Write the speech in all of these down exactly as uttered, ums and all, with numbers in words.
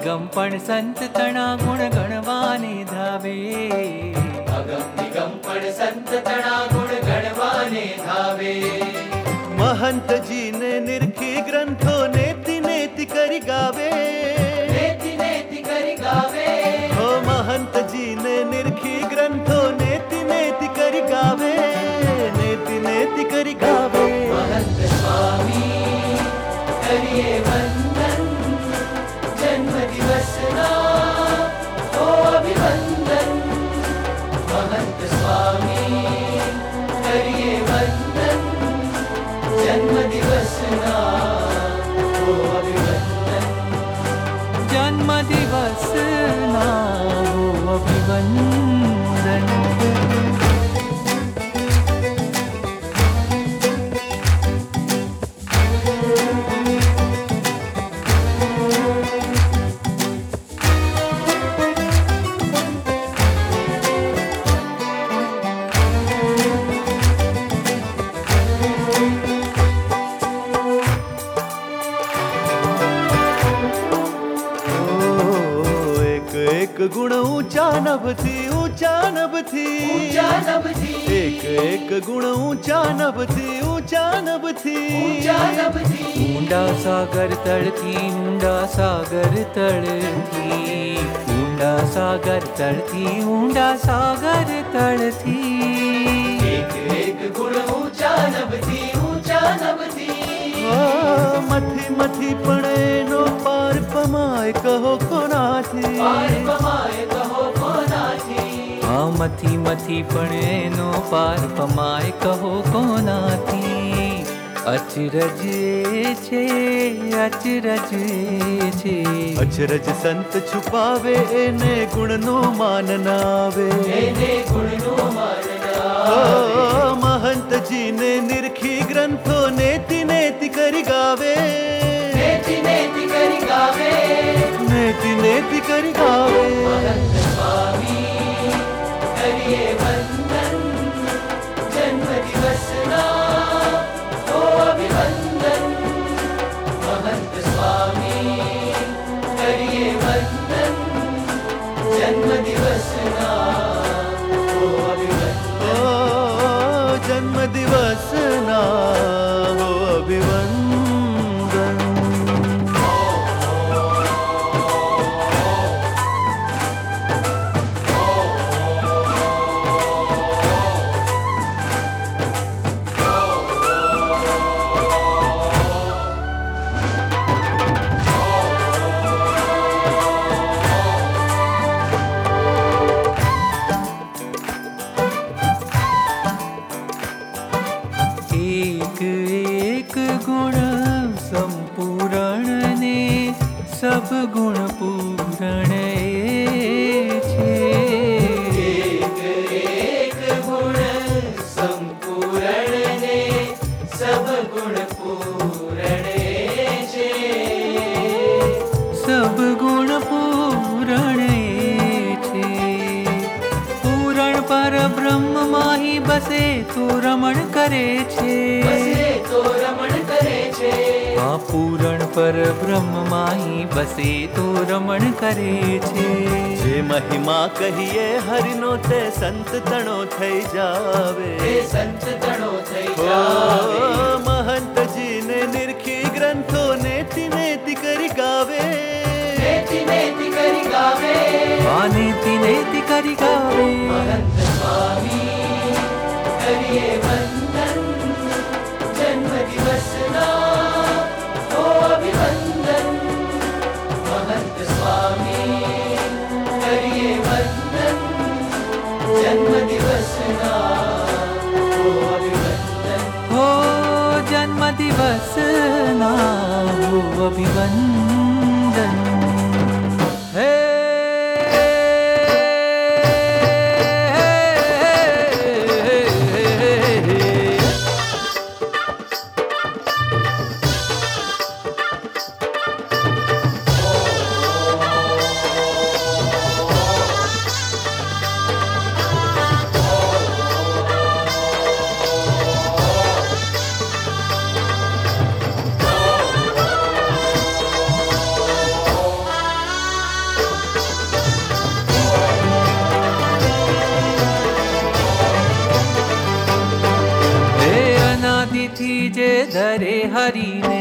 નિગમ પણ સંત તણા ગુણ ગણવાને ધાવે. અગમ નિગમ પણ સંત તણા ગુણ ગણવાને ધાવે. મહંતજીને નિરખી ગ્રંથો નેતિ નેતિ કરી ગાવે. નેતિ નેતિ કરી ગાવે. હો મહંતજીને નિરખી ગ્રંથો નેતિ નેતિ કરી ગાવે. નેતિ નેતિ કરી ગાવે. મહંત સ્વામી કરીએ વંદન, જન્મ દિવસના ઓ અભિવંદન. મહંત સ્વામી કરીએ વંદન, જન્મ દિવસના ઓ અભિવંદન. જન્મ દિવસના હો અભિવંદન. ગુણ ઊંચા નભથી ઊંચા નભથી ઊંચા નભથી. એક એક ગુણ ઊંચા નભથી ઊંચા નભથી ઊંચા નભથી. ઊંડા સાગર તળથી ઊંડા સાગર તળથી ઊંડા સાગર તળથી ઊંડા સાગર તળથી. એક એક ગુણ ઊંચા નભથી ઊંચા નભથી. મથી મથી પણ એનો પાર પમાય કહો કોનાથી. પાર પમાય કહો કોનાથી. આ મથી મથી પણ એનો પાર પમાય કહો કોનાથી. અચરજ એ છે અચરજ એ છે. અચરજ સંત છુપાવે એને ગુણનો માન નાવે. એને ગુણનો માન નાવે. મહંતજીને નિરખી ગ્રંથો નેતિ નેતિ કરી ગાવે. નેતિ નેતિ કરી ગાવે. નેતિ નેતિ કરી ગાવે. મહંત સ્વામી કરીએ વંદન, જન્મ દિવસના ઓ અભિવંદન. મહંત સ્વામી કરીએ વંદન, જન્મ દિવસના ઓ અભિવંદન. જન્મ દિવસના હો અભિવંદન. सब गुण पूरण छे. एक एक गुण संपूर्ण ने सब गुण पूरण छे. सब गुण पूरण छे. पूरण पर ब्रह्म माही बसे तो रमण करे छे. बसे तो रमण करे छे. આ પૂરણ પર બ્રહ્મ માહી બસે તો રમણ કરે છે. જે મહિમા કહીએ હરિનો તે સંત તણો થઈ જાવે. તે સંત તણો થઈ જાવે. મહંતજીને નિરખી ગ્રંથો નેતિ નેતિ કરી ગાવે. નેતિ નેતિ કરી ગાવે. આ નેતિ નેતિ કરી ગાવે. મહંત સ્વામી કરીએ વંદન, જન્મ દિવસના ઓ અભિવંદન. મહંત સ્વામી કરીએ વંદન, જન્મ દિવસના ઓ અભિવંદન. હો જન્મ દિવસના હો અભિવંદન. હે अनादिथी जे धरे हरि ने,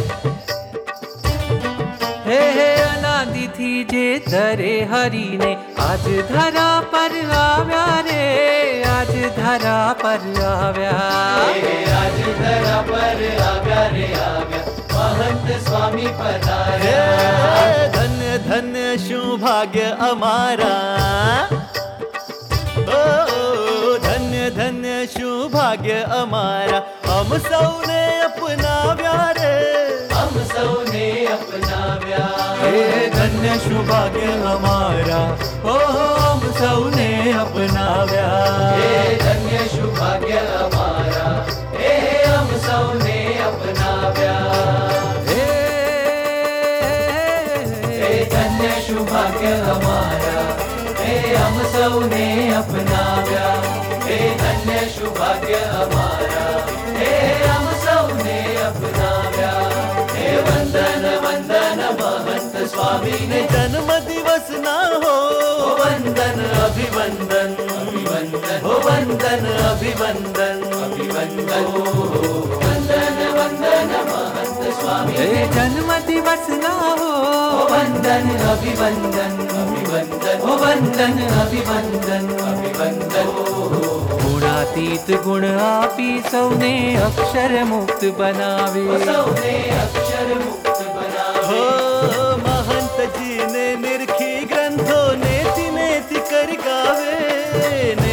हे हे अनादिथी जे धरे हरि ने, आज धरा पर आव्या रे, आज धरा पर आव्या, आज धरा पर आव्या रे आव्या, महंत स्वामी पधार्या। धन्य धन्य शू भाग्य अमारा, ओ धन्य धन्य शू भाग्य अमारा, हम सौने अपनाव्या रे, हम सौने अपनाव्या। हे धन्य सौभाग्य हमारा, ओ हम सौने अपनाव्या, हे धन्य सौभाग्य हमारा, हे हम सौने अपनाव्या। हे हे धन्य सौभाग्य हमारा, हे हम सौने अपनाव्या। हे धन्य सौभाग्य हमारा, हे हम सौने अपनाव्या। हे वंदन वंदन महंत स्वामी ने, जन्म दिवस ना हो, हो वंदन अभिवंदन अभिवंदन, हो वंदन अभिवंदन अभिवंदन, हो वंदन वंदन महंत स्वामी हे ने, जन्म दिवस ना हो, हो वंदन अभिवंदन अभिवंदन, हो वंदन अभिवंदन अभिवंदन, गुणातीत गुण आपी सौने अक्षर मुक्त बनावे, हो सौने अक्षर मुक्त बनावे। हो महंत जी ने निरखी ग्रंथों नेति नेति कर गावे,